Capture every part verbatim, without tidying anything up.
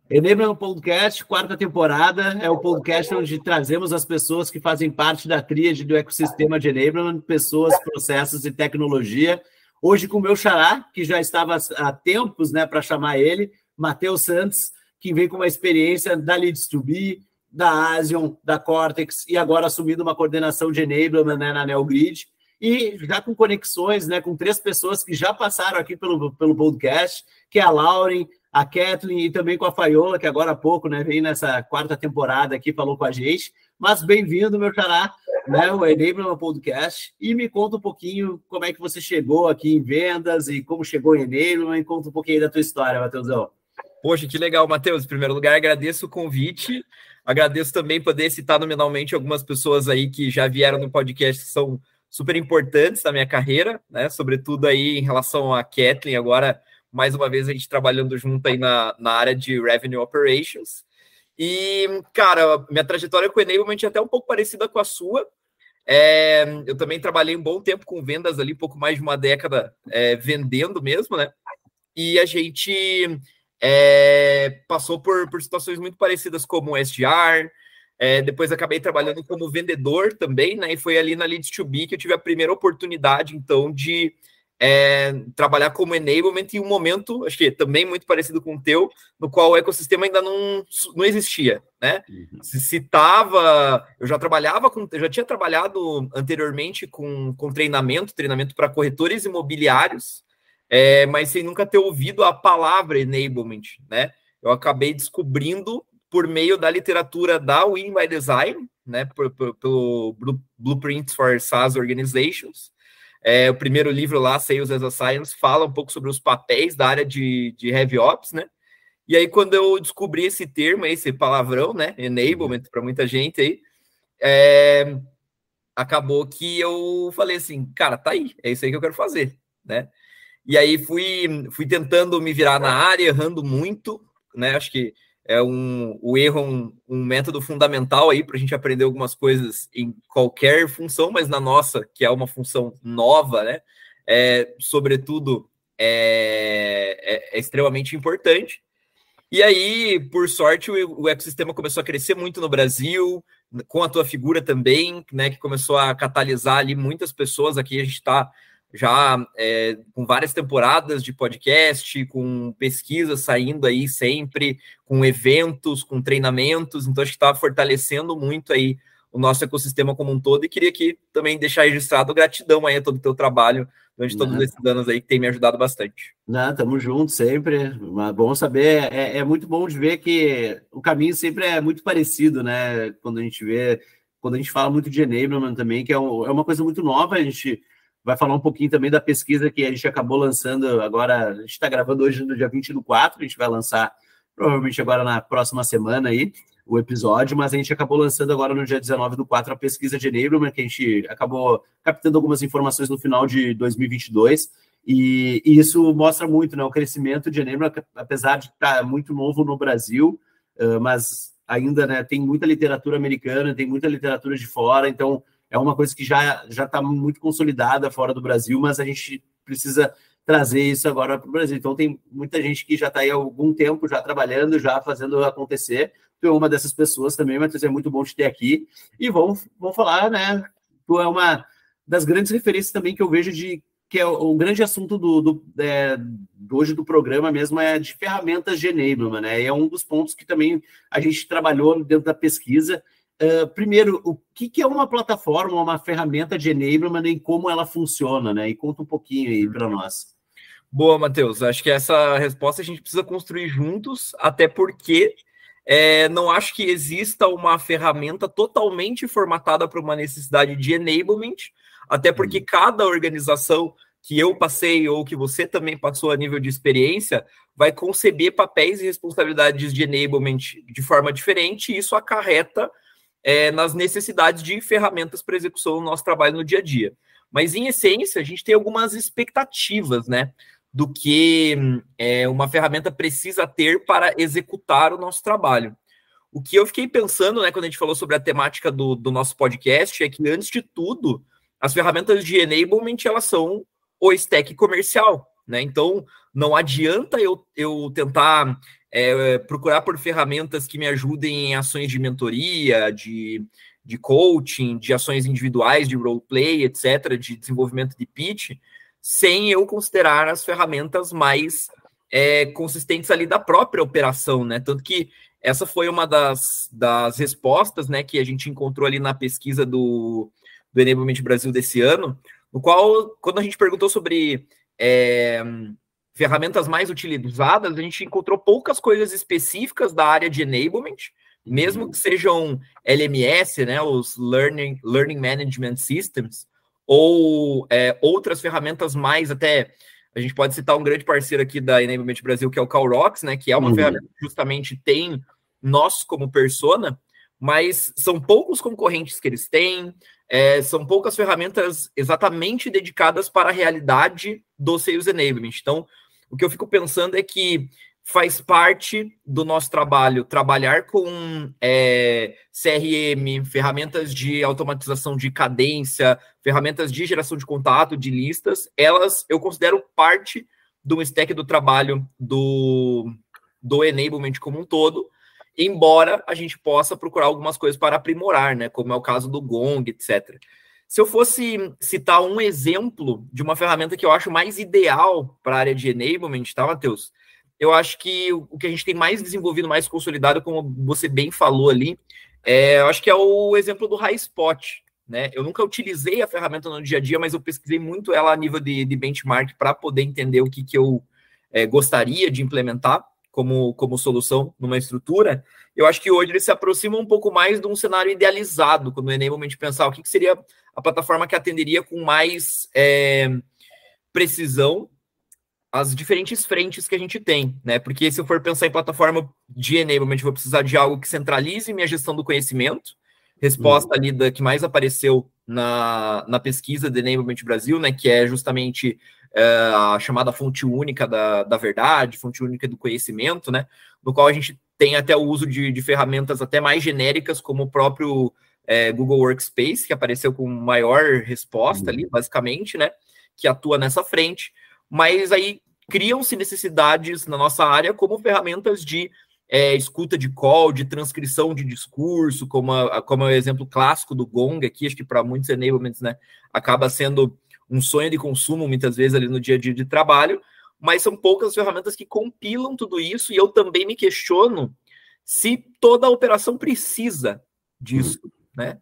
Enablement Podcast, quarta temporada, é o podcast onde trazemos as pessoas que fazem parte da tríade do ecossistema de Enablement, pessoas, processos e tecnologia. Hoje com o meu xará, que já estava há tempos, né, para chamar ele, Matheus Santos, que vem com uma experiência da Leads to Be, da Asion, da Cortex, e agora assumindo uma coordenação de Enablement, né, na NeoGrid, e já com conexões, né, com três pessoas que já passaram aqui pelo, pelo podcast, que é a Lauren, a Kathleen e também com a Faiola, que agora há pouco, né, veio nessa quarta temporada aqui, falou com a gente. Mas bem-vindo, meu xará, né, o Enablement Podcast. E me conta um pouquinho como é que você chegou aqui em vendas e como chegou em Enablement. Conta um pouquinho da tua história, Matheusão. Poxa, que legal, Matheus. Em primeiro lugar, agradeço o convite. Agradeço também poder citar nominalmente algumas pessoas aí que já vieram no podcast, que são super importantes na minha carreira, né? Sobretudo aí em relação a Kathleen, agora mais uma vez a gente trabalhando junto aí na, na área de Revenue Operations. E, cara, minha trajetória com o Enablement é até um pouco parecida com a sua. É, eu também trabalhei um bom tempo com vendas ali, um pouco mais de uma década é, vendendo mesmo, né? E a gente é, passou por, por situações muito parecidas como o S D R, é, depois acabei trabalhando como vendedor também, né? E foi ali na Leads to Be que eu tive a primeira oportunidade, então, de É, trabalhar como enablement em um momento, acho que também muito parecido com o teu, no qual o ecossistema ainda não, não existia, né? Uhum. Se citava, eu já trabalhava com, eu já tinha trabalhado anteriormente com, com treinamento, treinamento para corretores imobiliários, é, mas sem nunca ter ouvido a palavra enablement, né? Eu acabei descobrindo por meio da literatura da Win by Design, né? Pelo Blueprints for SaaS Organizations. É, o primeiro livro lá, Sales as a Science, fala um pouco sobre os papéis da área de, de Heavy Ops, né? E aí, quando eu descobri esse termo, esse palavrão, né? Enablement, para muita gente aí, é, acabou que eu falei assim, cara, tá aí, é isso aí que eu quero fazer, né? E aí fui, fui tentando me virar na área, errando muito, né? Acho que é um, o erro um, um método fundamental aí para a gente aprender algumas coisas em qualquer função, mas na nossa, que é uma função nova, né? É, sobretudo, é, é, é extremamente importante. E aí, por sorte, o, o ecossistema começou a crescer muito no Brasil, com a tua figura também, né? Que começou a catalisar ali muitas pessoas. Aqui a gente está já é, com várias temporadas de podcast, com pesquisas saindo aí sempre, com eventos, com treinamentos, então acho que está fortalecendo muito aí o nosso ecossistema como um todo, e queria aqui também deixar registrado gratidão aí a todo o teu trabalho durante todos Não. esses anos aí, que tem me ajudado bastante. Não, tamo junto sempre, mas bom saber, é, é muito bom de ver que o caminho sempre é muito parecido, né, quando a gente vê, quando a gente fala muito de enablement também, que é, um, é uma coisa muito nova, a gente vai falar um pouquinho também da pesquisa que a gente acabou lançando agora, a gente está gravando hoje no dia vinte do quatro, a gente vai lançar provavelmente agora na próxima semana aí o episódio, mas a gente acabou lançando agora no dia dezenove do quatro a pesquisa de enablement, que a gente acabou captando algumas informações no final de dois mil e vinte e dois, e, e isso mostra muito, né, o crescimento de enablement, apesar de estar muito novo no Brasil, uh, mas ainda, né, tem muita literatura americana, tem muita literatura de fora, então é uma coisa que já já está muito consolidada fora do Brasil, mas a gente precisa trazer isso agora para o Brasil. Então, tem muita gente que já está aí há algum tempo já trabalhando, já fazendo acontecer. Tu é uma dessas pessoas também, Matheus, é muito bom te ter aqui. E vamos, vamos falar, né? Tu é uma das grandes referências também que eu vejo de que é o, o grande assunto do, do, é, do hoje do programa mesmo é de ferramentas de enablement, né? E é um dos pontos que também a gente trabalhou dentro da pesquisa. Uh, primeiro, o que, que é uma plataforma, uma ferramenta de enablement e como ela funciona, né? E conta um pouquinho aí para nós. Boa, Matheus. Acho que essa resposta a gente precisa construir juntos, até porque é, não acho que exista uma ferramenta totalmente formatada para uma necessidade de enablement, até porque hum. cada organização que eu passei ou que você também passou a nível de experiência vai conceber papéis e responsabilidades de enablement de forma diferente, e isso acarreta É, nas necessidades de ferramentas para execução do nosso trabalho no dia a dia. Mas, em essência, a gente tem algumas expectativas, né, do que é, uma ferramenta precisa ter para executar o nosso trabalho. O que eu fiquei pensando, né, quando a gente falou sobre a temática do, do nosso podcast, é que, antes de tudo, as ferramentas de enablement, elas são o stack comercial, né? Então, não adianta eu, eu tentar é, procurar por ferramentas que me ajudem em ações de mentoria, de, de coaching, de ações individuais, de roleplay, etcétera, de desenvolvimento de pitch, sem eu considerar as ferramentas mais é, consistentes ali da própria operação, né? Tanto que essa foi uma das, das respostas, né, que a gente encontrou ali na pesquisa do, do Enablement Brasil desse ano, no qual, quando a gente perguntou sobre é, ferramentas mais utilizadas, a gente encontrou poucas coisas específicas da área de enablement, mesmo que sejam L M S, né, os Learning, Learning Management Systems, ou é, outras ferramentas mais até... A gente pode citar um grande parceiro aqui da Enablement Brasil, que é o CalRocks, né, que é uma uhum. ferramenta que justamente tem nós como persona, mas são poucos concorrentes que eles têm, é, são poucas ferramentas exatamente dedicadas para a realidade do Sales Enablement. Então, o que eu fico pensando é que faz parte do nosso trabalho trabalhar com é, C R M, ferramentas de automatização de cadência, ferramentas de geração de contato, de listas, elas eu considero parte do stack do trabalho do, do enablement como um todo, embora a gente possa procurar algumas coisas para aprimorar, né, como é o caso do Gong, etcétera. Se eu fosse citar um exemplo de uma ferramenta que eu acho mais ideal para a área de enablement, tá, Matheus? Eu acho que o que a gente tem mais desenvolvido, mais consolidado, como você bem falou ali, é, eu acho que é o exemplo do HighSpot, né? Eu nunca utilizei a ferramenta no dia a dia, mas eu pesquisei muito ela a nível de, de benchmark para poder entender o que, que eu é, gostaria de implementar como, como solução numa estrutura. Eu acho que hoje ele se aproxima um pouco mais de um cenário idealizado, quando o Enablement pensar o que, que seria a plataforma que atenderia com mais é, precisão as diferentes frentes que a gente tem, né? Porque se eu for pensar em plataforma de enablement, eu vou precisar de algo que centralize minha gestão do conhecimento, resposta uhum. ali da que mais apareceu na, na pesquisa de Enablement Brasil, né? Que é justamente é, a chamada fonte única da, da verdade, fonte única do conhecimento, né? No qual a gente tem até o uso de, de ferramentas até mais genéricas, como o próprio é, Google Workspace, que apareceu com maior resposta uhum. ali, basicamente, né? Que atua nessa frente. Mas aí criam-se necessidades na nossa área como ferramentas de é, escuta de call, de transcrição de discurso, como, a, como é o exemplo clássico do Gong aqui, acho que para muitos enablements, né, acaba sendo um sonho de consumo, muitas vezes, ali no dia a dia de trabalho, mas são poucas ferramentas que compilam tudo isso, e eu também me questiono se toda a operação precisa disso, hum. né?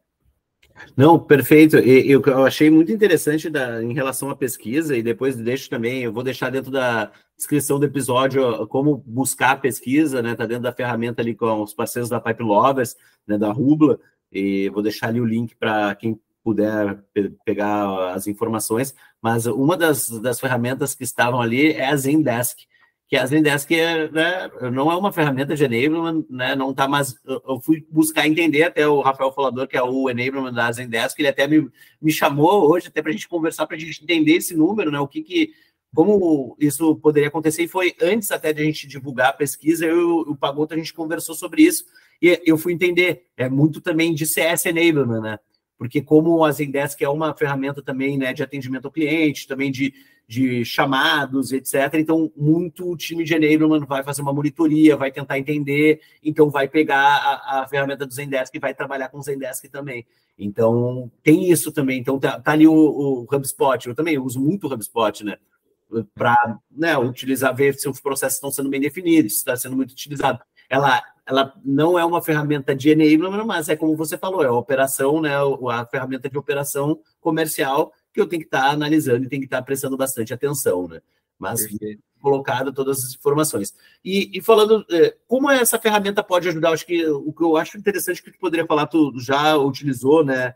Não, perfeito. E, eu, eu achei muito interessante da, em relação à pesquisa, e depois deixo também, eu vou deixar dentro da descrição do episódio como buscar a pesquisa, né? Tá dentro da ferramenta ali com os parceiros da Pipe Lovers, né? Da Rubla, e vou deixar ali o link para quem puder pe pegar as informações. Mas uma das, das ferramentas que estavam ali é a Zendesk, que a Zendesk é, né, não é uma ferramenta de enablement, né, não tá mais... Eu fui buscar entender, até o Rafael Falador, que é o enablement da Zendesk, ele até me, me chamou hoje, até para a gente conversar, para a gente entender esse número, né, o que que... Como isso poderia acontecer, e foi antes até de a gente divulgar a pesquisa, eu e o Pagotto, a gente conversou sobre isso, e eu fui entender, é muito também de C S enablement, né, porque como a Zendesk é uma ferramenta também, né, de atendimento ao cliente, também de, de chamados, etcétera. Então, muito o time de enablement vai fazer uma monitoria, vai tentar entender, então vai pegar a, a ferramenta do Zendesk e vai trabalhar com o Zendesk também. Então, tem isso também. Então, tá, tá ali o, o HubSpot. Eu também uso muito o HubSpot, né, para, né, utilizar, ver se os processos estão sendo bem definidos, se está sendo muito utilizado. Ela, ela não é uma ferramenta de enablement, mas é como você falou, é a operação, né, a ferramenta de operação comercial que eu tenho que estar analisando e tenho que estar prestando bastante atenção, né? Mas Perfeito. Colocado todas as informações. E, e falando, como essa ferramenta pode ajudar, acho que o que eu acho interessante que tu poderia falar, tu já utilizou, né,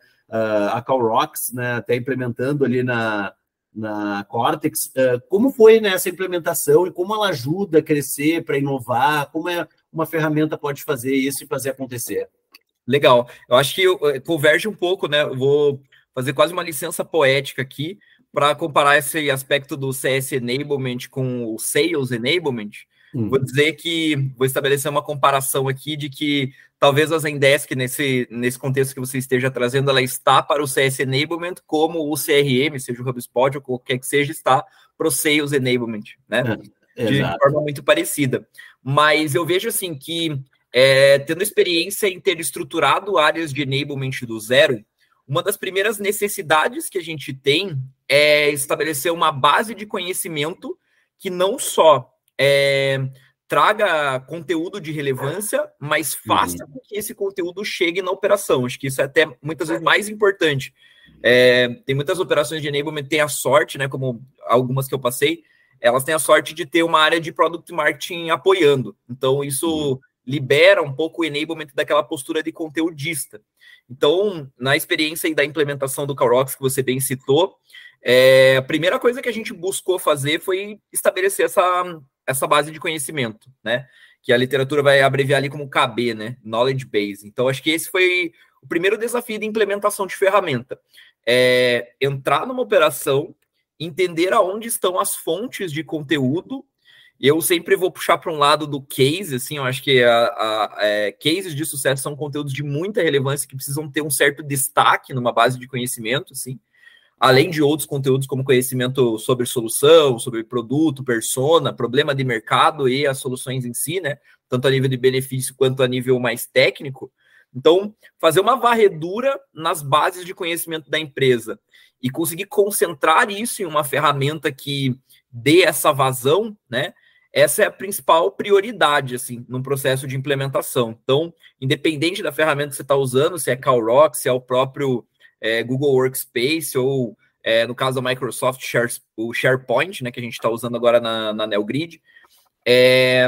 a CalRocks, né, até implementando ali na, na Cortex, como foi nessa implementação e como ela ajuda a crescer, para inovar, como é uma ferramenta pode fazer isso e fazer acontecer? Legal. Eu acho que converge um pouco, né? Eu vou fazer quase uma licença poética aqui para comparar esse aspecto do C S Enablement com o Sales Enablement, Uhum. Vou dizer que, vou estabelecer uma comparação aqui de que talvez a Zendesk, nesse, nesse contexto que você esteja trazendo, ela está para o C S Enablement, como o C R M, seja o HubSpot ou qualquer que seja, está para o Sales Enablement, né? É, de exato. Forma muito parecida. Mas eu vejo assim que, é, tendo experiência em ter estruturado áreas de enablement do zero, uma das primeiras necessidades que a gente tem é estabelecer uma base de conhecimento que não só é, traga conteúdo de relevância, mas faça uhum. com que esse conteúdo chegue na operação. Acho que isso é até muitas vezes mais importante. É, tem muitas operações de enablement, tem a sorte, né, como algumas que eu passei, elas têm a sorte de ter uma área de product marketing apoiando. Então, isso uhum. libera um pouco o enablement daquela postura de conteudista. Então, na experiência aí da implementação do CalRocks, que você bem citou, é, a primeira coisa que a gente buscou fazer foi estabelecer essa, essa base de conhecimento, né? Que a literatura vai abreviar ali como K B, né? Knowledge Base. Então, acho que esse foi o primeiro desafio de implementação de ferramenta. É entrar numa operação, entender aonde estão as fontes de conteúdo. Eu sempre vou puxar para um lado do case, assim, eu acho que a, a, é, cases de sucesso são conteúdos de muita relevância que precisam ter um certo destaque numa base de conhecimento, assim, além de outros conteúdos como conhecimento sobre solução, sobre produto, persona, problema de mercado e as soluções em si, né, tanto a nível de benefício quanto a nível mais técnico. Então, fazer uma varredura nas bases de conhecimento da empresa e conseguir concentrar isso em uma ferramenta que dê essa vazão, né, essa é a principal prioridade, assim, no processo de implementação. Então, independente da ferramenta que você está usando, se é CalRocks, se é o próprio é, Google Workspace ou, é, no caso da Microsoft, Share, o SharePoint, né, que a gente está usando agora na, na NeoGrid, é,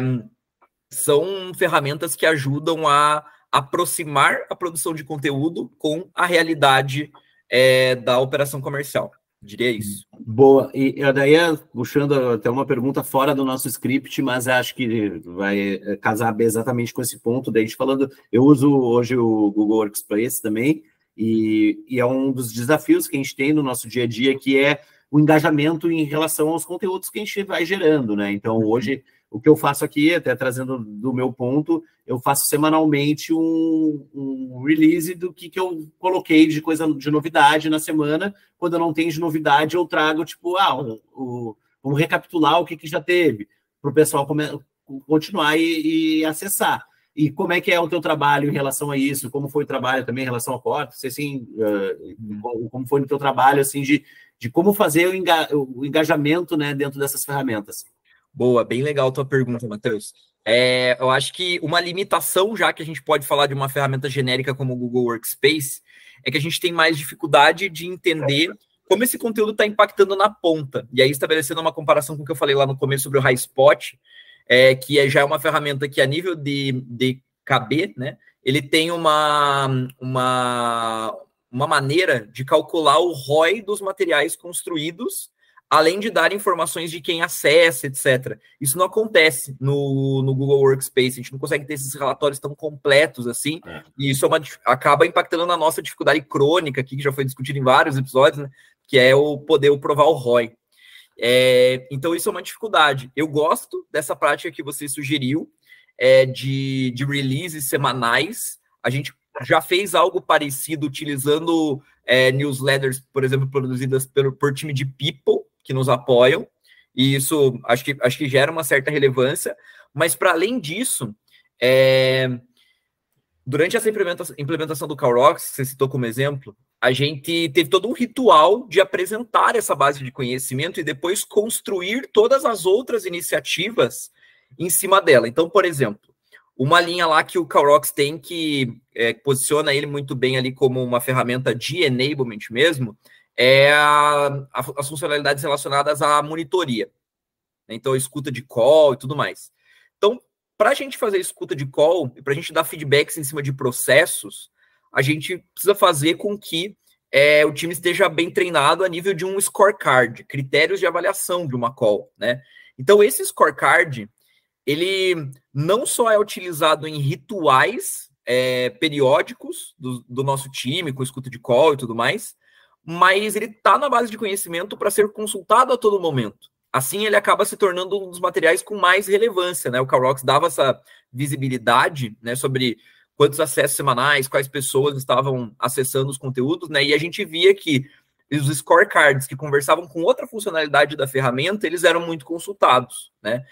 são ferramentas que ajudam a aproximar a produção de conteúdo com a realidade é, da operação comercial. Diria isso. Boa. E eu daí, puxando até uma pergunta fora do nosso script, mas acho que vai casar exatamente com esse ponto. Daí, a gente falando, eu uso hoje o Google Workspace também, e, e é um dos desafios que a gente tem no nosso dia a dia, que é o engajamento em relação aos conteúdos que a gente vai gerando, né? Então, hoje, o que eu faço aqui, até trazendo do meu ponto, eu faço semanalmente um, um release do que, que eu coloquei de coisa de novidade na semana. Quando eu não tenho de novidade, eu trago, tipo, ah, o, o, vamos recapitular o que, que já teve, para o pessoal come, continuar e, e acessar. E como é que é o teu trabalho em relação a isso? Como foi o trabalho também em relação ao Cortex? Assim, uh, como foi o teu trabalho, assim, de, de como fazer o, enga, o engajamento, né, dentro dessas ferramentas? Boa, bem legal a tua pergunta, Matheus. É, eu acho que uma limitação, já que a gente pode falar de uma ferramenta genérica como o Google Workspace, é que a gente tem mais dificuldade de entender como esse conteúdo está impactando na ponta. E aí, estabelecendo uma comparação com o que eu falei lá no começo sobre o HighSpot, é, que é, já é uma ferramenta que, a nível de, de K B, né, ele tem uma, uma, uma maneira de calcular o R O I dos materiais construídos, além de dar informações de quem acessa, etcétera. Isso não acontece no, no Google Workspace, a gente não consegue ter esses relatórios tão completos assim, é. E isso é uma, acaba impactando na nossa dificuldade crônica aqui, que já foi discutido em vários episódios, né, que é o poder provar o R O I. É, então, isso é uma dificuldade. Eu gosto dessa prática que você sugeriu, é, de, de releases semanais. A gente já fez algo parecido utilizando é, newsletters, por exemplo, produzidas pelo, por time de people, que nos apoiam, e isso acho que, acho que gera uma certa relevância, mas para além disso, é, durante essa implementação, implementação do CalRocks, que você citou como exemplo, a gente teve todo um ritual de apresentar essa base de conhecimento e depois construir todas as outras iniciativas em cima dela. Então, por exemplo, uma linha lá que o CalRocks tem que é, posiciona ele muito bem ali como uma ferramenta de enablement mesmo, é a, a, as funcionalidades relacionadas à monitoria. Então, escuta de call e tudo mais. Então, para a gente fazer escuta de call e para a gente dar feedbacks em cima de processos, a gente precisa fazer com que é, o time esteja bem treinado a nível de um scorecard, critérios de avaliação de uma call, né? Então, esse scorecard, ele não só é utilizado em rituais é, periódicos do, do nosso time, com escuta de call e tudo mais, mas ele está na base de conhecimento para ser consultado a todo momento. assim ele acaba se tornando um dos materiais com mais relevância, né? O CalRocks dava essa visibilidade, né, sobre quantos acessos semanais, quais pessoas estavam acessando os conteúdos, né? E a gente via que os scorecards que conversavam com outra funcionalidade da ferramenta, eles eram muito consultados, né?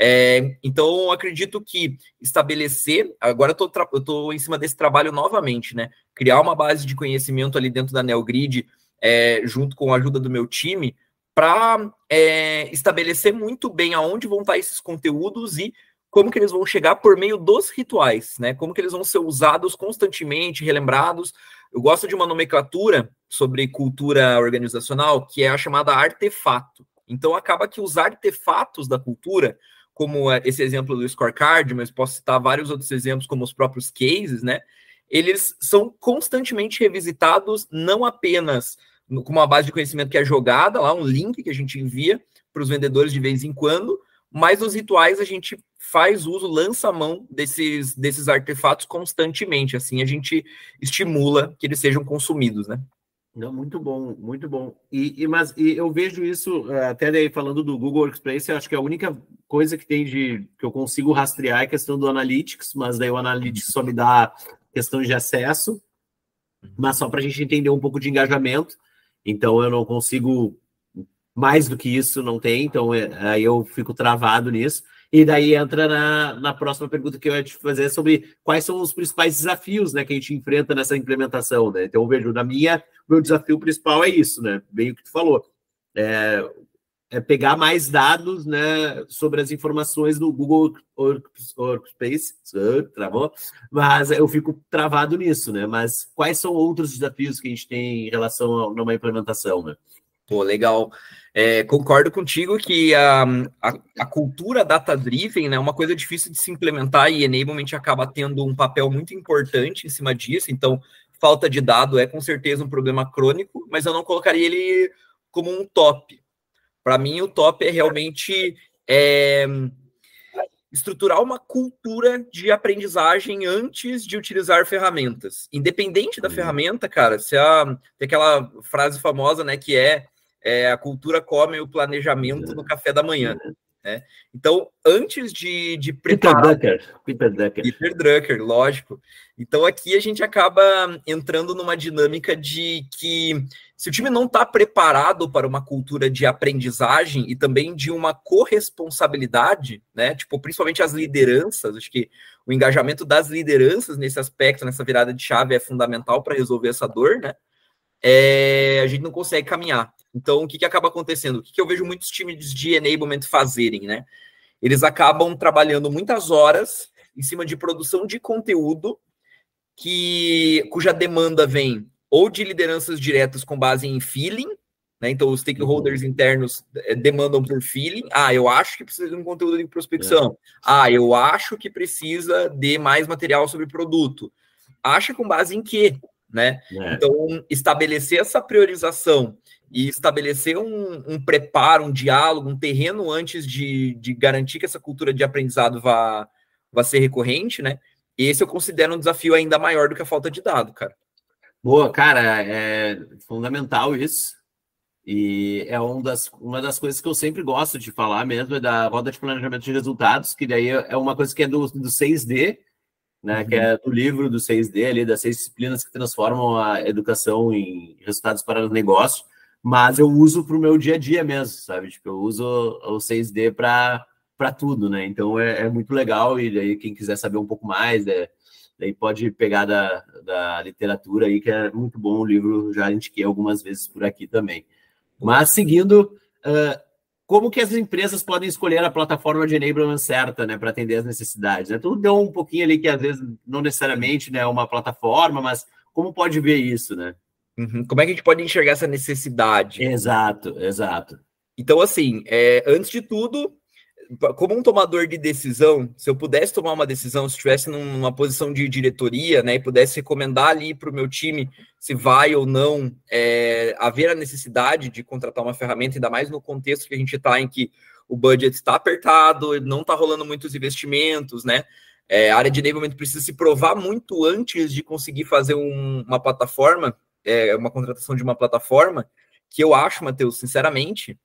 É, então, eu acredito que estabelecer, agora eu estou em cima desse trabalho novamente, né? Criar uma base de conhecimento ali dentro da NeoGrid, é, junto com a ajuda do meu time, para é, estabelecer muito bem aonde vão estar esses conteúdos e como que eles vão chegar por meio dos rituais, né? Como que eles vão ser usados constantemente, relembrados. Eu gosto de uma nomenclatura sobre cultura organizacional, que é a chamada artefato. Então, acaba que os artefatos da cultura, como esse exemplo do scorecard, mas posso citar vários outros exemplos, como os próprios cases, né? Eles são constantemente revisitados, não apenas com uma base de conhecimento que é jogada, lá um link que a gente envia para os vendedores de vez em quando, mas nos rituais a gente faz uso, lança a mão desses, desses artefatos constantemente, assim a gente estimula que eles sejam consumidos, né? Não, muito bom, muito bom. E, e, mas e eu vejo isso, até daí falando do Google Workspace, eu acho que a única coisa que tem de que eu consigo rastrear é a questão do Analytics, mas daí o Analytics só me dá questão de acesso, mas só para a gente entender um pouco de engajamento. Então eu não consigo mais do que isso, não tem, então aí eu fico travado nisso. E daí entra na, na próxima pergunta que eu ia te fazer sobre quais são os principais desafios, né, que a gente enfrenta nessa implementação, né? Então, eu vejo, na minha, meu desafio principal é isso, né? Bem o que tu falou. É, é pegar mais dados, né, sobre as informações do Google Workspace, travou, mas eu fico travado nisso, né? Mas quais são outros desafios que a gente tem em relação a uma implementação, né? Pô, legal. É, concordo contigo que a, a, a cultura data-driven, né, é uma coisa difícil de se implementar e enablement acaba tendo um papel muito importante em cima disso. Então, falta de dado é com certeza um problema crônico, mas eu não colocaria ele como um top. Para mim, o top é realmente é, estruturar uma cultura de aprendizagem antes de utilizar ferramentas. Independente da ferramenta, cara, se a, tem aquela frase famosa, né, que é É, a cultura come o planejamento no café da manhã, né? Então, antes de, de preparar... Peter Drucker. Peter Drucker. Peter Drucker, lógico. Então, aqui a gente acaba entrando numa dinâmica de que se o time não está preparado para uma cultura de aprendizagem e também de uma corresponsabilidade, né? Tipo, principalmente as lideranças, acho que o engajamento das lideranças nesse aspecto, nessa virada de chave é fundamental para resolver essa dor, né? É, a gente não consegue caminhar. Então, o que, que acaba acontecendo? O que, que eu vejo muitos times de enablement fazerem, né? Eles acabam trabalhando muitas horas em cima de produção de conteúdo que, cuja demanda vem ou de lideranças diretas com base em feeling, né? Então, os stakeholders uhum. internos demandam por feeling. Ah, eu acho que precisa de um conteúdo de prospecção. É. Ah, eu acho que precisa de mais material sobre produto. Acha com base em quê? Né? É. Então, estabelecer essa priorização e estabelecer um, um preparo, um diálogo, um terreno antes de, de garantir que essa cultura de aprendizado vá, vá ser recorrente, né? Esse eu considero um desafio ainda maior do que a falta de dado, cara. Boa, cara, é fundamental isso. E é um das, uma das coisas que eu sempre gosto de falar mesmo, é da roda de planejamento de resultados, que daí é uma coisa que é do, do seis D, né, uhum. que é do livro do seis D, ali, das seis disciplinas que transformam a educação em resultados para o negócio, mas eu uso para o meu dia a dia mesmo, sabe? Tipo, eu uso o seis D para tudo, né? Então é, é muito legal, e daí quem quiser saber um pouco mais, é, daí pode pegar da, da literatura aí, que é muito bom o livro, já indiquei algumas vezes por aqui também. Mas seguindo... Uh, como que as empresas podem escolher a plataforma de enablement certa, né, para atender as necessidades? Né? Tudo deu um pouquinho ali que, às vezes, não necessariamente, né, uma plataforma, mas como pode ver isso, né? Uhum. Como é que a gente pode enxergar essa necessidade? Exato, exato. Então, assim, é, antes de tudo, como um tomador de decisão, se eu pudesse tomar uma decisão, se estivesse numa posição de diretoria, né, e pudesse recomendar ali para o meu time se vai ou não é, haver a necessidade de contratar uma ferramenta, ainda mais no contexto que a gente está, em que o budget está apertado, não está rolando muitos investimentos, né? É, a área de enablement precisa se provar muito antes de conseguir fazer um, uma plataforma, é, uma contratação de uma plataforma, que eu acho, Matheus, sinceramente,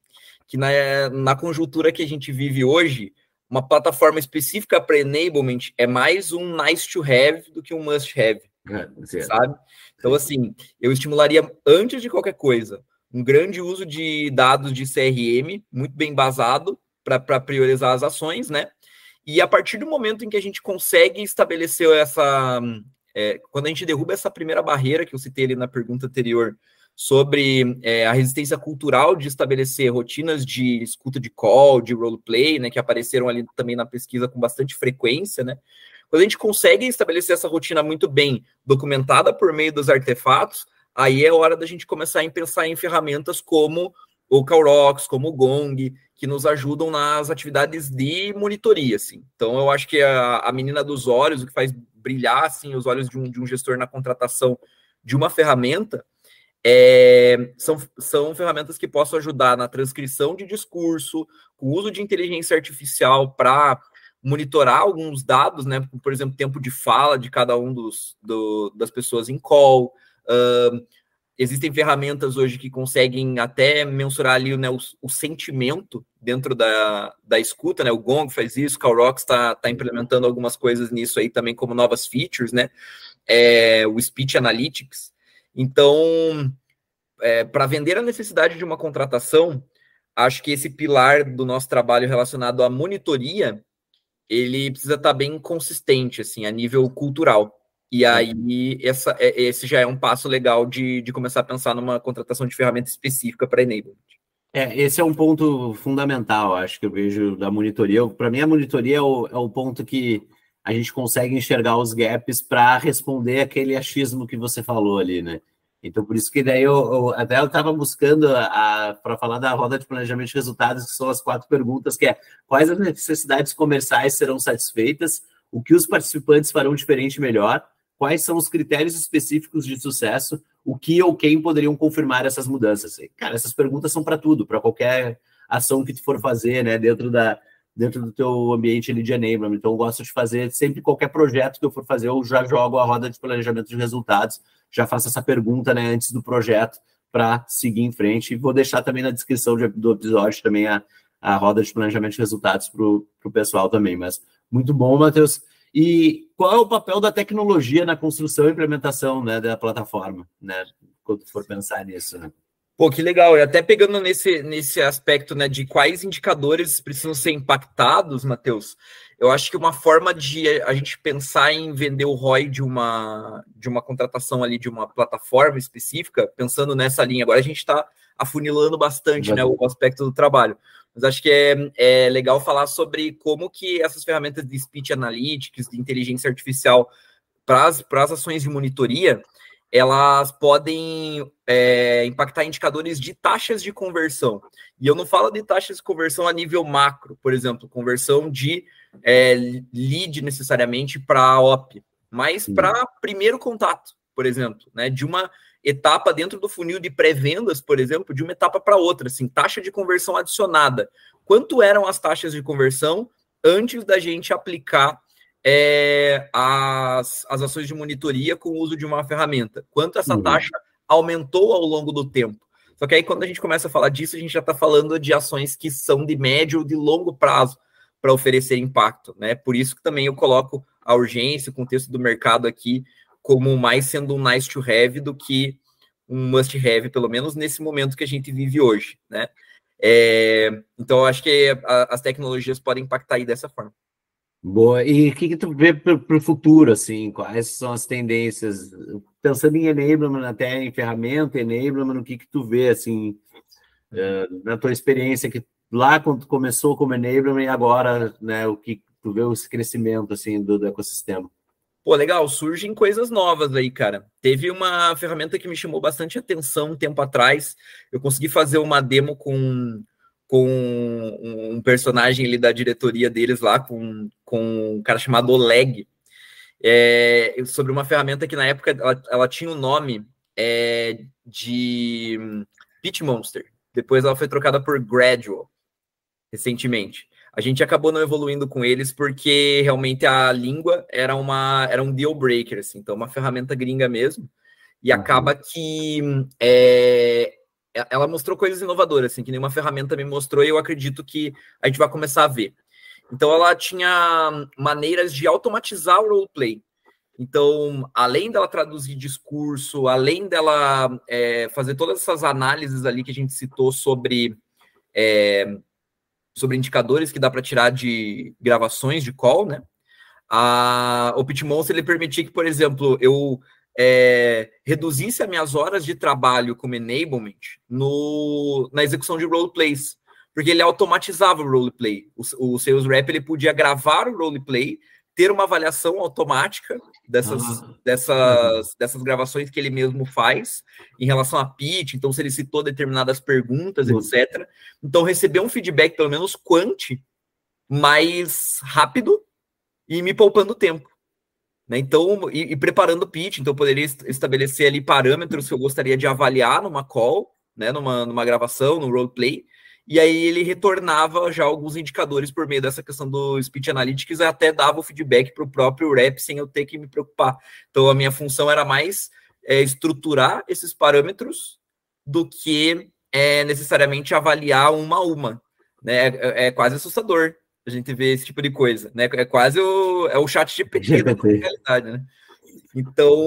que na, na conjuntura que a gente vive hoje, uma plataforma específica para enablement é mais um nice to have do que um must have, é, sabe? Então, assim, eu estimularia, antes de qualquer coisa, um grande uso de dados de C R M, muito bem embasado, para priorizar as ações, né? E a partir do momento em que a gente consegue estabelecer essa... É, quando a gente derruba essa primeira barreira que eu citei ali na pergunta anterior, sobre é, a resistência cultural de estabelecer rotinas de escuta de call, de roleplay, né, que apareceram ali também na pesquisa com bastante frequência, né? Quando a gente consegue estabelecer essa rotina muito bem documentada por meio dos artefatos, aí é hora da gente começar a pensar em ferramentas como o Callrocks, como o Gong, que nos ajudam nas atividades de monitoria, assim. Então, eu acho que a, a menina dos olhos, o que faz brilhar, assim, os olhos de um, de um gestor na contratação de uma ferramenta, É, são, são ferramentas que possam ajudar na transcrição de discurso, com o uso de inteligência artificial para monitorar alguns dados, né? Por exemplo, tempo de fala de cada um dos, do, das pessoas em call. Uh, existem ferramentas hoje que conseguem até mensurar ali, né, o, o sentimento dentro da, da escuta, né? O Gong faz isso, o Callrocks está tá implementando algumas coisas nisso aí também, como novas features, né? É, o Speech Analytics. Então, é, para vender a necessidade de uma contratação, acho que esse pilar do nosso trabalho relacionado à monitoria, ele precisa estar bem consistente, assim, a nível cultural. E aí, essa, esse já é um passo legal de, de começar a pensar numa contratação de ferramenta específica para enablement. É, esse é um ponto fundamental, acho que eu vejo da monitoria. Para mim, a monitoria é o, é o ponto que a gente consegue enxergar os gaps para responder aquele achismo que você falou ali, né? Então, por isso que daí eu, eu até eu estava buscando para falar da roda de planejamento de resultados, que são as quatro perguntas, que é quais as necessidades comerciais serão satisfeitas, o que os participantes farão diferente e melhor, quais são os critérios específicos de sucesso, o que ou quem poderiam confirmar essas mudanças. Cara, essas perguntas são para tudo, para qualquer ação que tu for fazer, né, dentro da dentro do teu ambiente ali de enablement. Então, eu gosto de fazer sempre qualquer projeto que eu for fazer, eu já jogo a roda de planejamento de resultados, já faço essa pergunta, né, antes do projeto para seguir em frente. E vou deixar também na descrição de, do episódio também a, a roda de planejamento de resultados para o pessoal também. Mas muito bom, Matheus. E qual é o papel da tecnologia na construção e implementação, né, da plataforma, né, quando for pensar nisso, né? Pô, que legal. E até pegando nesse, nesse aspecto, né, de quais indicadores precisam ser impactados, Matheus, eu acho que uma forma de a gente pensar em vender o R O I de uma, de uma contratação ali, de uma plataforma específica, pensando nessa linha, agora a gente está afunilando bastante, né, o aspecto do trabalho. Mas acho que é, é legal falar sobre como que essas ferramentas de Speech Analytics, de inteligência artificial para as, para as ações de monitoria, elas podem é, impactar indicadores de taxas de conversão. E eu não falo de taxas de conversão a nível macro, por exemplo, conversão de é, lead necessariamente para O P, mas para primeiro contato, por exemplo, né, de uma etapa dentro do funil de pré-vendas, por exemplo, de uma etapa para outra, assim, taxa de conversão adicionada. Quanto eram as taxas de conversão antes da gente aplicar É, as, as ações de monitoria com o uso de uma ferramenta? Quanto essa uhum. taxa aumentou ao longo do tempo? Só que aí, quando a gente começa a falar disso, a gente já está falando de ações que são de médio ou de longo prazo para oferecer impacto, né? Por isso que também eu coloco a urgência, o contexto do mercado aqui, como mais sendo um nice to have do que um must have, pelo menos nesse momento que a gente vive hoje, né? É, então, eu acho que a, as tecnologias podem impactar aí dessa forma. Boa. E o que, que tu vê para o futuro, assim? Quais são as tendências? Pensando em enablement, até em ferramenta, enablement, o que, que tu vê, assim, uh, na tua experiência, que lá quando tu começou como enablement e agora, né, o que tu vê esse crescimento, assim, do, do ecossistema? Pô, legal, surgem coisas novas aí, cara. Teve uma ferramenta que me chamou bastante atenção um tempo atrás. Eu consegui fazer uma demo com... com um personagem ali da diretoria deles lá, com, com um cara chamado Oleg, é, sobre uma ferramenta que na época ela, ela tinha o nome é, de Pitch Monster. Depois ela foi trocada por Gradual, recentemente. A gente acabou não evoluindo com eles porque realmente a língua era, uma, era um deal breaker, assim, então uma ferramenta gringa mesmo, e uhum. acaba que... É, ela mostrou coisas inovadoras, assim, que nenhuma ferramenta me mostrou, e eu acredito que a gente vai começar a ver. Então, ela tinha maneiras de automatizar o roleplay. Então, além dela traduzir discurso, além dela é, fazer todas essas análises ali que a gente citou sobre, é, sobre indicadores que dá para tirar de gravações de call, né? A, o Pitmonster, ele permitia que, por exemplo, eu é, reduzisse as minhas horas de trabalho como enablement no, na execução de roleplays, porque ele automatizava o roleplay. O, o Sales Rep, ele podia gravar o roleplay, ter uma avaliação automática dessas, ah, dessas, uhum. dessas gravações que ele mesmo faz em relação a pitch, então se ele citou determinadas perguntas, uhum. etcétera. Então, receber um feedback, pelo menos quanti, mais rápido e me poupando tempo. Né? Então, e, e preparando o pitch, então eu poderia estabelecer ali parâmetros que eu gostaria de avaliar numa call, né? numa, numa gravação, no roleplay, e aí ele retornava já alguns indicadores por meio dessa questão do Speech Analytics e até dava o feedback para o próprio rep sem eu ter que me preocupar. Então, a minha função era mais é, estruturar esses parâmetros do que é, necessariamente avaliar uma a uma. Né? É, é quase assustador a gente ver esse tipo de coisa. Né? É quase o, é o chat G P T da realidade. Né? Então,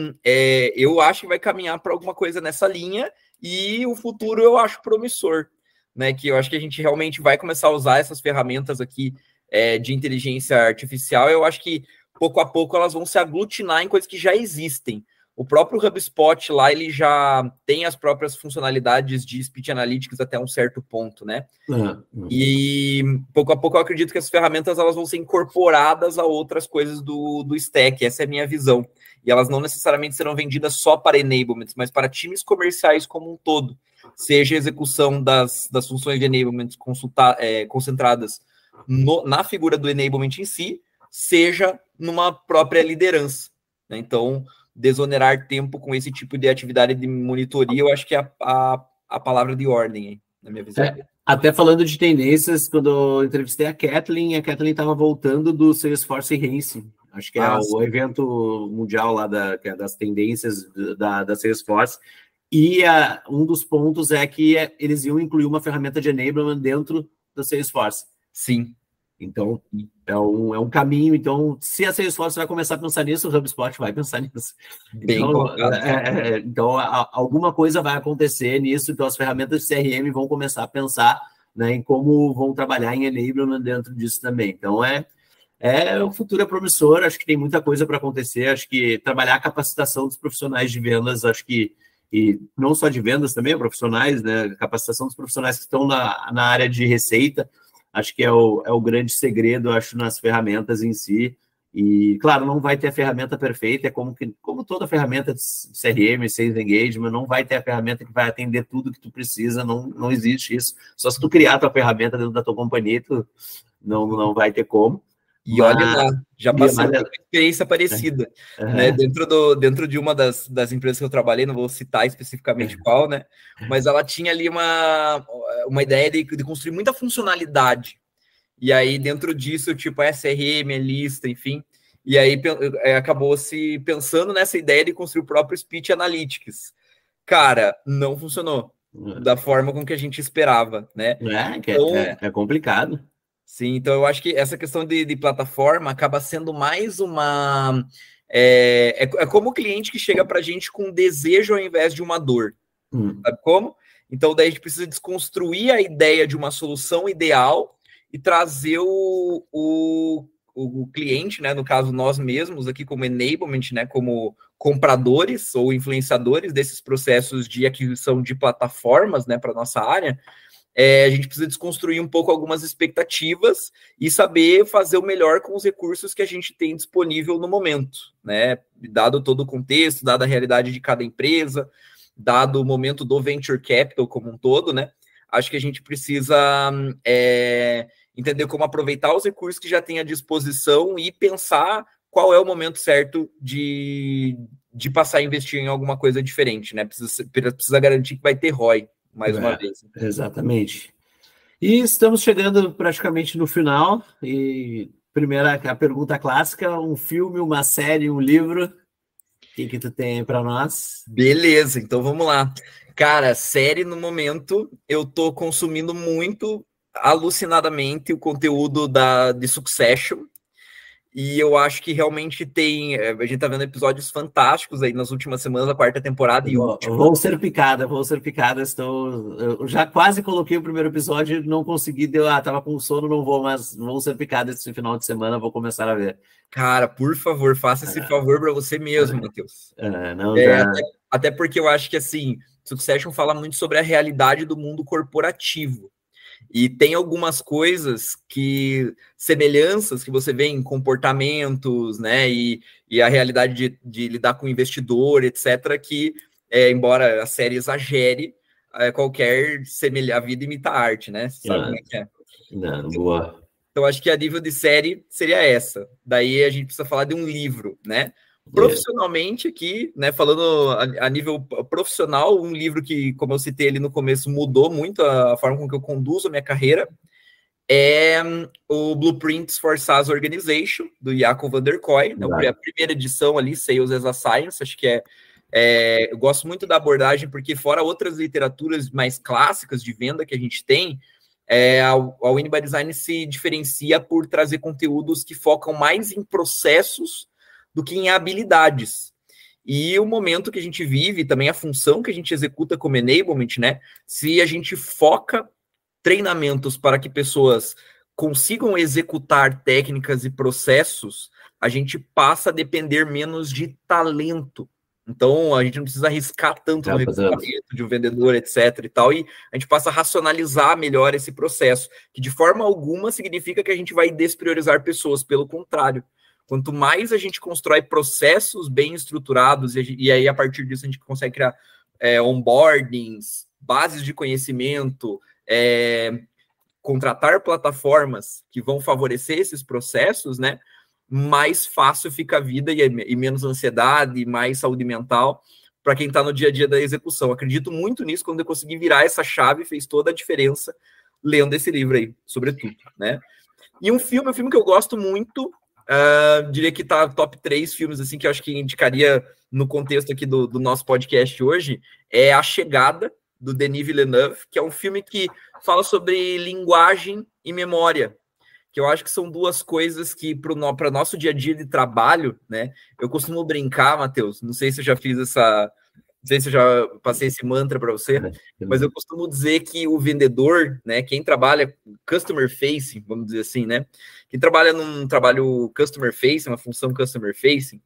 é, eu acho que vai caminhar para alguma coisa nessa linha e o futuro eu acho promissor. Né, que eu acho que a gente realmente vai começar a usar essas ferramentas aqui é, de inteligência artificial. Eu acho que pouco a pouco elas vão se aglutinar em coisas que já existem. O próprio HubSpot lá, ele já tem as próprias funcionalidades de Speech Analytics até um certo ponto, né? Uhum. E pouco a pouco eu acredito que as ferramentas elas vão ser incorporadas a outras coisas do, do stack. Essa é a minha visão. E elas não necessariamente serão vendidas só para enablement, mas para times comerciais como um todo. Seja a execução das, das funções de enablement consulta, é, concentradas no, na figura do enablement em si, seja numa própria liderança. Né? Então, desonerar tempo com esse tipo de atividade de monitoria, eu acho que é a, a, a palavra de ordem, hein, na minha visão. É, até falando de tendências, quando eu entrevistei a Kathleen, a Kathleen estava voltando do Salesforce Enhancing. Acho que é ah, o sim. evento mundial lá da, que é das tendências da, da Salesforce. E a, um dos pontos é que eles iam incluir uma ferramenta de enablement dentro da Salesforce. Sim. Então, é um, é um caminho. Então, se a Salesforce vai começar a pensar nisso, o HubSpot vai pensar nisso. Bem então, colocado. É, é, então a, alguma coisa vai acontecer nisso. Então, as ferramentas de C R M vão começar a pensar, né, em como vão trabalhar em enablement dentro disso também. Então, é, é o futuro é promissor. Acho que tem muita coisa para acontecer. Acho que trabalhar a capacitação dos profissionais de vendas, acho que e não só de vendas também, profissionais, né? Capacitação dos profissionais que estão na, na área de receita, acho que é o, é o grande segredo, acho, nas ferramentas em si. E, claro, não vai ter a ferramenta perfeita, é como, que, como toda ferramenta de C R M, Sales Engagement, não vai ter a ferramenta que vai atender tudo que tu precisa, não, não existe isso. Só se tu criar a tua ferramenta dentro da tua companhia, tu não, não vai ter como. E mas... olha lá, já passei por uma experiência parecida, é. né? Dentro, do, dentro de uma das, das empresas que eu trabalhei, não vou citar especificamente qual, né? Mas ela tinha ali uma, uma ideia de, de construir muita funcionalidade. E aí, dentro disso, tipo, S R M, lista, enfim. E aí acabou se pensando nessa ideia de construir o próprio Speech Analytics. Cara, não funcionou é. da forma com que a gente esperava, né? É, que então, é, é complicado. Sim, então eu acho que essa questão de, de plataforma acaba sendo mais uma... É, é, é como o cliente que chega para a gente com um desejo ao invés de uma dor. Hum. Sabe como? Então daí a gente precisa desconstruir a ideia de uma solução ideal e trazer o, o, o cliente, né, no caso nós mesmos aqui como enablement, né, como compradores ou influenciadores desses processos de aquisição de plataformas, né, para nossa área. É, a gente precisa desconstruir um pouco algumas expectativas e saber fazer o melhor com os recursos que a gente tem disponível no momento, né? Dado todo o contexto, dada a realidade de cada empresa, dado o momento do venture capital como um todo, né? Acho que a gente precisa é, entender como aproveitar os recursos que já tem à disposição e pensar qual é o momento certo de, de passar a investir em alguma coisa diferente, né? Precisa, precisa garantir que vai ter R O I. Mais uma é, vez. Exatamente. E estamos chegando praticamente no final. E primeira, a pergunta clássica: um filme, uma série, um livro. O que que tu tem para nós? Beleza, então vamos lá. Cara, série no momento, eu tô consumindo muito, alucinadamente, o conteúdo da, de Succession. E eu acho que realmente tem. A gente tá vendo episódios fantásticos aí nas últimas semanas da quarta temporada e Vou, última. vou ser picada, vou ser picada. Estou, eu já quase coloquei o primeiro episódio, não consegui, deu, ah, tava com sono, não vou, mas vou ser picada esse final de semana, vou começar a ver. Cara, por favor, faça esse favor para você mesmo, Matheus. É, não, É, já... até, até porque eu acho que assim, Succession fala muito sobre a realidade do mundo corporativo. E tem algumas coisas que, semelhanças que você vê em comportamentos, né? E, e a realidade de, de lidar com investidor, etcétera, que, é, embora a série exagere, é, qualquer semelhança, a vida imita a arte, né? Você sabe não, como é que é. não, boa. Então, acho que a nível de série seria essa. Daí a gente precisa falar de um livro, né? É. Profissionalmente aqui, né? Falando a, a nível profissional, um livro que, como eu citei ali no começo, mudou muito a, a forma com que eu conduzo a minha carreira é o Blueprints for SaaS Organization, do Jacob van der Kooi, né? A primeira edição ali, Sales as a Science, acho que é, é... Eu gosto muito da abordagem, porque fora outras literaturas mais clássicas de venda que a gente tem, É, a, a Win by Design se diferencia por trazer conteúdos que focam mais em processos do que em habilidades. E o momento que a gente vive, também a função que a gente executa como enablement, né? Se a gente foca treinamentos para que pessoas consigam executar técnicas e processos, a gente passa a depender menos de talento. Então, a gente não precisa arriscar tanto no recrutamento de um vendedor, etc e tal, e a gente passa a racionalizar melhor esse processo, que de forma alguma significa que a gente vai despriorizar pessoas, pelo contrário. Quanto mais a gente constrói processos bem estruturados, e, e aí a partir disso a gente consegue criar é, onboardings, bases de conhecimento, é, contratar plataformas que vão favorecer esses processos, né? Mais fácil fica a vida e, e menos ansiedade, mais saúde mental para quem está no dia a dia da execução. Acredito muito nisso, quando eu consegui virar essa chave, fez toda a diferença lendo esse livro aí, sobretudo, né? E um filme, um filme que eu gosto muito, uh, diria que tá top três filmes, assim, que eu acho que indicaria no contexto aqui do, do nosso podcast hoje, é A Chegada, do Denis Villeneuve, que é um filme que fala sobre linguagem e memória, que eu acho que são duas coisas que para o no, nosso dia a dia de trabalho, né? Eu costumo brincar, Matheus, não sei se eu já fiz essa, não sei se eu já passei esse mantra para você, mas eu costumo dizer que o vendedor, né, quem trabalha customer facing, vamos dizer assim, né? Quem trabalha num trabalho customer facing, uma função customer facing,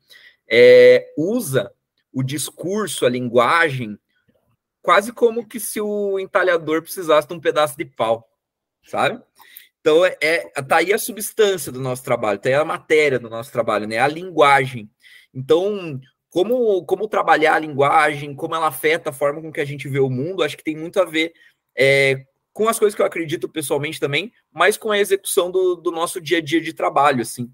é, usa o discurso, a linguagem, quase como que se o entalhador precisasse de um pedaço de pau, sabe? Então, é, é, tá aí a substância do nosso trabalho, tá aí a matéria do nosso trabalho, né? A linguagem. Então, como, como trabalhar a linguagem, como ela afeta a forma com que a gente vê o mundo, acho que tem muito a ver é, com as coisas que eu acredito pessoalmente também, mas com a execução do, do nosso dia a dia de trabalho, assim.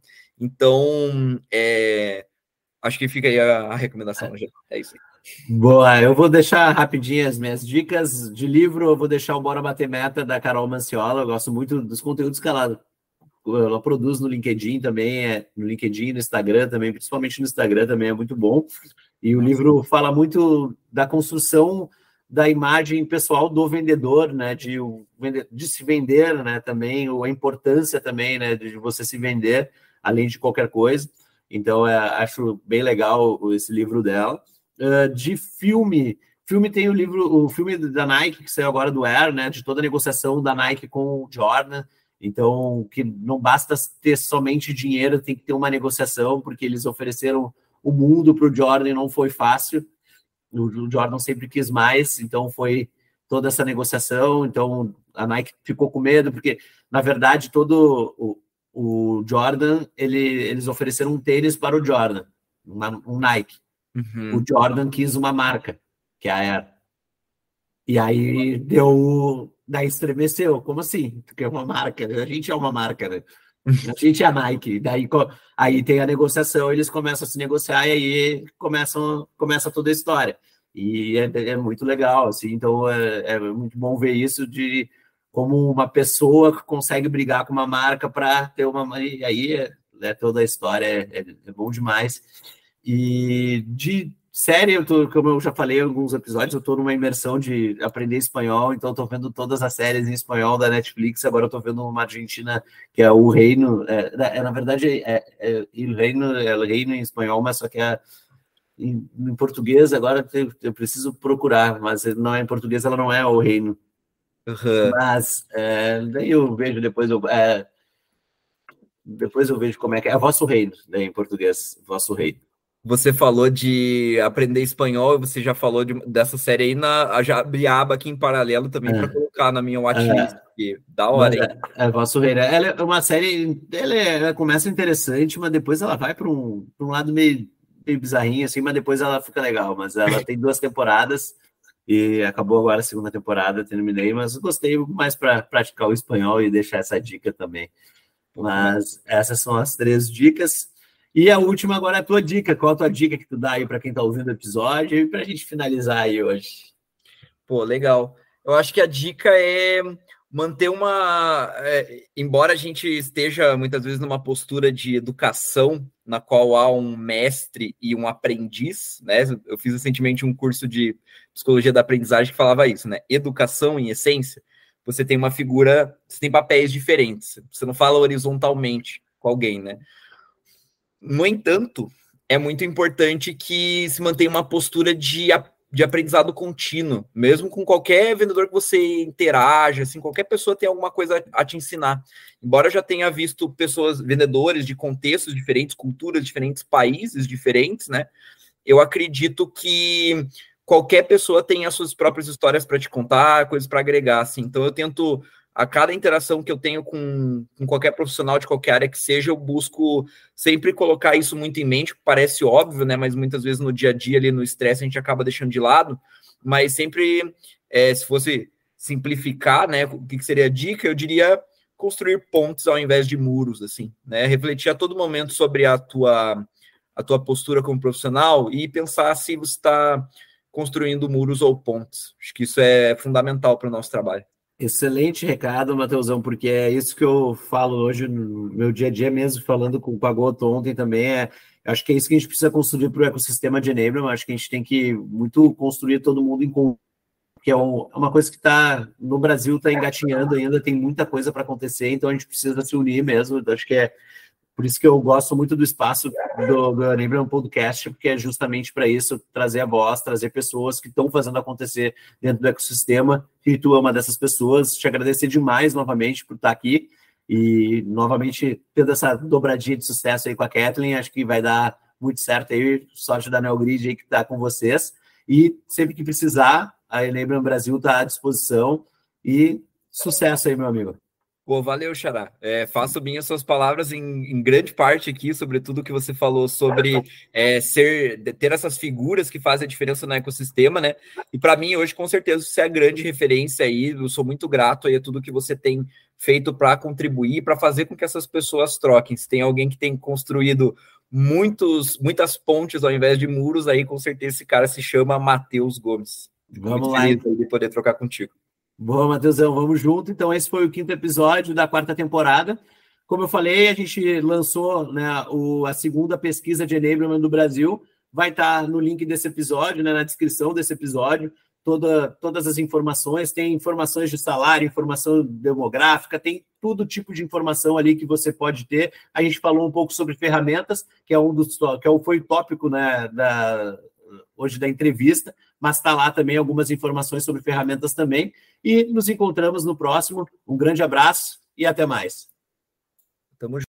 Então, é, acho que fica aí a, a recomendação, já. É isso aí. Boa, eu vou deixar rapidinho as minhas dicas de livro, eu vou deixar o Bora Bater Meta, da Carol Manciola, eu gosto muito dos conteúdos que ela, ela produz no LinkedIn também, é, no LinkedIn, no Instagram também, principalmente no Instagram também é muito bom, e o livro fala muito da construção da imagem pessoal do vendedor, né, de, de se vender, né, também, ou a importância também, né, de você se vender, além de qualquer coisa, então é, acho bem legal esse livro dela. Uh, de filme, filme tem o livro, o filme da Nike, que saiu agora do Air, né, de toda a negociação da Nike com o Jordan, então que não basta ter somente dinheiro, tem que ter uma negociação, porque eles ofereceram o mundo para o Jordan e não foi fácil, o Jordan sempre quis mais, então foi toda essa negociação, então a Nike ficou com medo, porque na verdade todo o, o Jordan, ele, eles ofereceram um tênis para o Jordan, uma, um Nike. Uhum. O Jordan quis uma marca, que é a Air. E aí deu... Daí estremeceu. Como assim? Tu quer uma marca? A gente é uma marca, né? A gente é a Nike. Daí aí tem a negociação, eles começam a se negociar e aí começam, começa toda a história. E é, é muito legal, assim. Então é, é muito bom ver isso, de como uma pessoa consegue brigar com uma marca para ter uma... E aí é, é toda a história, é, é bom demais. E de série, eu tô, como eu já falei em alguns episódios, eu estou numa imersão de aprender espanhol, então estou vendo todas as séries em espanhol da Netflix. Agora eu estou vendo uma argentina que é O Reino, é, é, na verdade é, é El Reino, é El Reino em espanhol, mas só que é em, em português. Agora eu, eu preciso procurar, mas não é em português, ela não é O Reino. Uhum. Mas é, daí eu vejo depois, eu, é, depois eu vejo como é que é. É Vosso Reino, né, em português, Vosso Reino. Você falou de aprender espanhol, você já falou de, dessa série aí, na, já abri a aba aqui em paralelo também para colocar na minha watchlist, porque da hora, hein? É, é Vosso Reino. Ela é uma série, ela, é, ela começa interessante, mas depois ela vai para um, um lado meio, meio bizarrinho, assim, mas depois ela fica legal. Mas ela tem duas temporadas e acabou agora a segunda temporada, terminei, mas gostei mais para praticar o espanhol e deixar essa dica também. Mas essas são as três dicas. E a última agora é a tua dica. Qual a tua dica que tu dá aí para quem está ouvindo o episódio e para a gente finalizar aí hoje? Pô, legal. Eu acho que a dica é manter uma... É, embora a gente esteja muitas vezes numa postura de educação, na qual há um mestre e um aprendiz, né? Eu fiz recentemente um curso de psicologia da aprendizagem que falava isso, né? Educação, em essência, você tem uma figura, você tem papéis diferentes. Você não fala horizontalmente com alguém, né? No entanto, é muito importante que se mantenha uma postura de, de aprendizado contínuo, mesmo com qualquer vendedor que você interaja, assim, qualquer pessoa tem alguma coisa a te ensinar. Embora eu já tenha visto pessoas, vendedores de contextos diferentes, culturas diferentes, países diferentes, né? Eu acredito que qualquer pessoa tem as suas próprias histórias para te contar, coisas para agregar, assim. Então eu tento, a cada interação que eu tenho com, com qualquer profissional de qualquer área que seja, eu busco sempre colocar isso muito em mente, parece óbvio, né? Mas muitas vezes no dia a dia, ali no estresse, a gente acaba deixando de lado. Mas sempre, é, se fosse simplificar, né? O que seria a dica? Eu diria construir pontes ao invés de muros, assim, né? Refletir a todo momento sobre a tua, a tua postura como profissional e pensar se você está construindo muros ou pontes. Acho que isso é fundamental para o nosso trabalho. Excelente recado, Matheusão, porque é isso que eu falo hoje no meu dia a dia mesmo, falando com o Pagoto ontem também. É, acho que é isso que a gente precisa construir para o ecossistema de Enablement. Acho que a gente tem que muito construir todo mundo em conjunto, que é um, uma coisa que está no Brasil, está engatinhando ainda, tem muita coisa para acontecer, então a gente precisa se unir mesmo. Acho que é por isso que eu gosto muito do espaço do, do Enablement Podcast, porque é justamente para isso, trazer a voz, trazer pessoas que estão fazendo acontecer dentro do ecossistema, e tu é uma dessas pessoas. Te agradecer demais novamente por estar aqui, e novamente tendo essa dobradinha de sucesso aí com a Kathleen. Acho que vai dar muito certo aí, sorte da Neogrid aí que está com vocês, e sempre que precisar, a Enablement Brasil está à disposição, e sucesso aí, meu amigo. Pô, valeu, Xará. É, faço minhas suas palavras em, em grande parte aqui, sobre tudo que você falou sobre é, ser, ter essas figuras que fazem a diferença no ecossistema, né? E para mim, hoje, com certeza, você é a grande referência aí. Eu sou muito grato aí a tudo que você tem feito para contribuir, para fazer com que essas pessoas troquem. Se tem alguém que tem construído muitos, muitas pontes ao invés de muros, aí com certeza esse cara se chama Matheus Gomes. Fico Vamos muito lá, feliz então. de poder trocar contigo. Boa, Matheusão, vamos junto. Então, esse foi o quinto episódio da quarta temporada. Como eu falei, a gente lançou, né, o, a segunda pesquisa de Enablement do Brasil. Vai estar no link desse episódio, né, na descrição desse episódio, toda, todas as informações. Tem informações de salário, informação demográfica, tem todo tipo de informação ali que você pode ter. A gente falou um pouco sobre ferramentas, que é um dos que é, foi o tópico, né, da, hoje da entrevista, mas está lá também algumas informações sobre ferramentas também. E nos encontramos no próximo. Um grande abraço e até mais. Tamo junto.